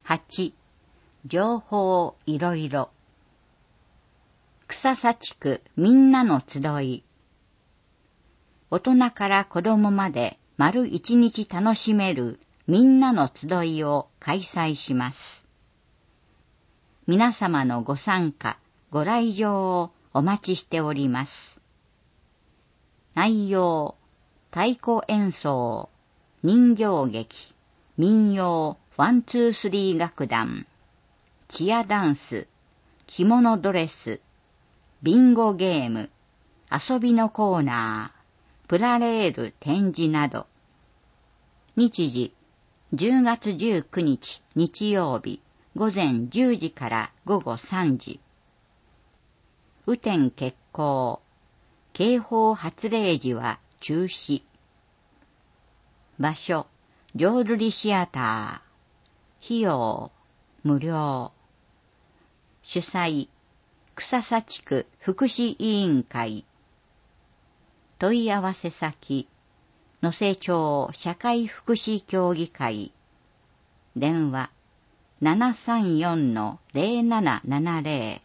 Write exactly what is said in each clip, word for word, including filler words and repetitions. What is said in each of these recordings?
はち、情報いろいろ。草佐地区みんなの集い。大人から子供まで丸一日楽しめるみんなの集いを開催します。皆様のご参加、ご来場をお待ちしております。内容、太鼓演奏、人形劇、民謡ワンツースリー楽団、チアダンス、着物ドレス、ビンゴゲーム、遊びのコーナー、プラレール展示など。日時、じゅうがつじゅうくにち日曜日、午前じゅうじから午後さんじ。雨天決行。警報発令時は中止。場所、浄瑠璃シアター。費用、無料。主催、草佐地区福祉委員会。問い合わせ先、能勢町社会福祉協議会。電話、ななさんよんのゼロななななゼ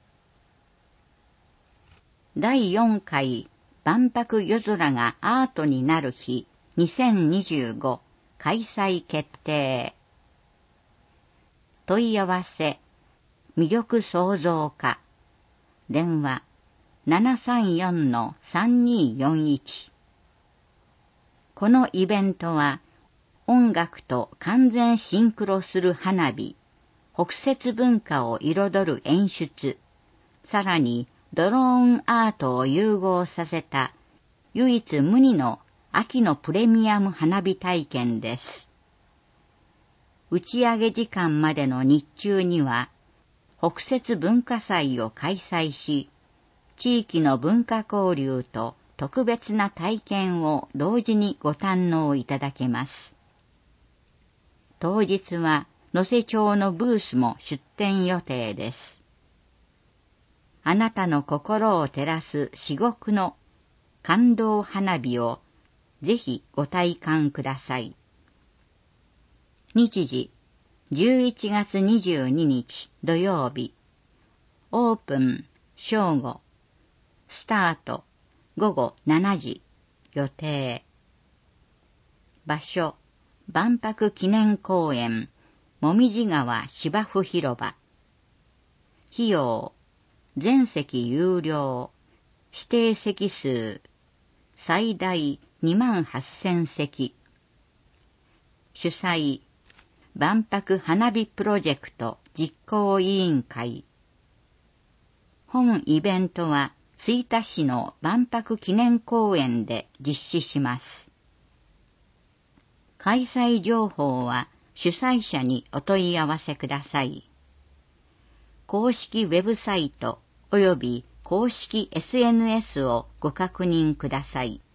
ロ。だいよんかい万博夜空がアートになる日にせんにじゅうご開催決定。問い合わせ、魅力創造課。電話、ななさんよんのさんにーよんいち。このイベントは、音楽と完全シンクロする花火、北摂文化を彩る演出、さらにドローンアートを融合させた唯一無二の秋のプレミアム花火体験です。打ち上げ時間までの日中には、北摂文化祭を開催し、地域の文化交流と特別な体験を同時にご堪能いただけます。当日は能勢町のブースも出展予定です。あなたの心を照らす至極の感動花火をぜひご体感ください。日時、じゅういちがつにじゅうににち土曜日。オープン、正午。スタート、ごごしちじ。予定。場所、万博記念公園、もみじ川芝生広場。費用、全席有料。指定席数、最大にまんはっせんせき。主催、万博花火プロジェクト実行委員会。本イベントは吹田市の万博記念公園で実施します。開催情報は主催者にお問い合わせください。公式ウェブサイトおよび公式 エスエヌエス をご確認ください。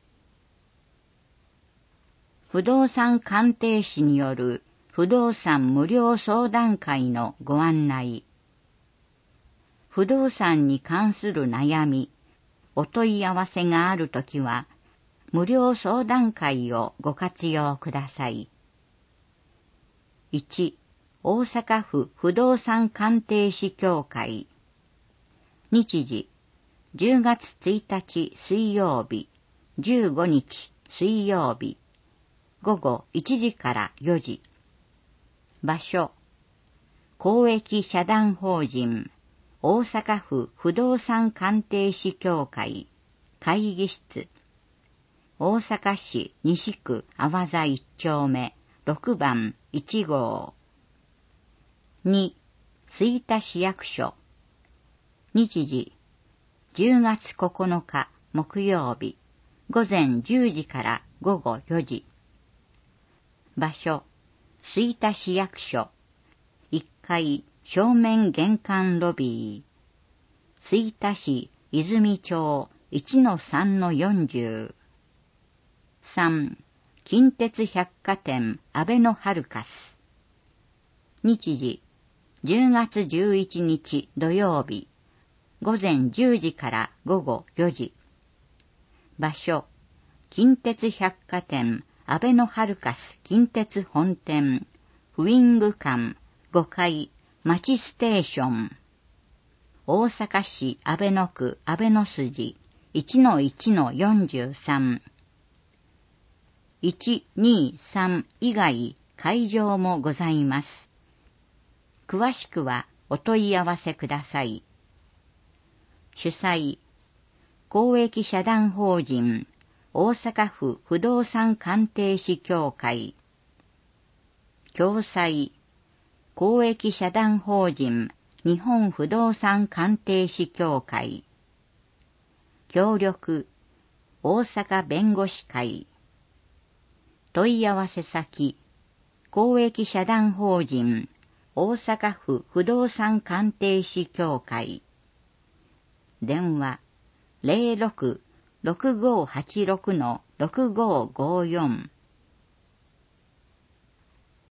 不動産鑑定士による不動産無料相談会のご案内。不動産に関する悩み、お問い合わせがあるときは、無料相談会をご活用ください。いち、大阪府不動産鑑定士協会。日時、じゅうがつついたち水曜日、じゅうごにち水曜日、ごごいちじからよじ。場所、公益社団法人、大阪府不動産鑑定士協会、会議室、大阪市西区阿波座いっちょうめろくばんいちごう。に、吹田市役所。日時、じゅうがつここのか木曜日、ごぜんじゅうじからごごよじ。場所、吹田市役所、いっかい正面玄関ロビー、吹田市泉町 いちのさんのよんじゅう。さん、近鉄百貨店あべのハルカス。日時、じゅうがつじゅういちにち土曜日、ごぜんじゅうじからごごよじ。場所、近鉄百貨店あべのハルカス近鉄本店、フィング館ごかい町ステーション、大阪市阿倍野区阿倍野筋 いちのいちのよんじゅうさん、いち、に、さん以外会場もございます。詳しくはお問い合わせください。主催、公益社団法人大阪府不動産鑑定士協会。共催、公益社団法人日本不動産鑑定士協会。協力、大阪弁護士会。問い合わせ先、公益社団法人大阪府不動産鑑定士協会。電話 ゼロろく ろくごーはちろく ろくごーごーよん